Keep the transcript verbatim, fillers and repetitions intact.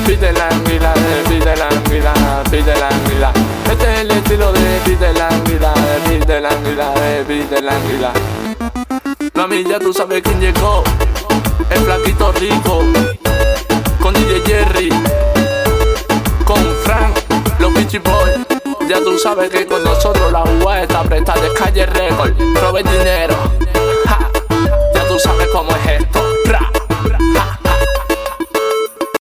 pide la anguila, pide la anguila, pide la anguila. Este es el estilo de pide la anguila, pide la anguila, pide la anguila. Mami, ya tú sabes quién llegó, el flaquito rico, con D J Jerry, con Frank, los Beachy Boys. Ya tú sabes que con nosotros la U A está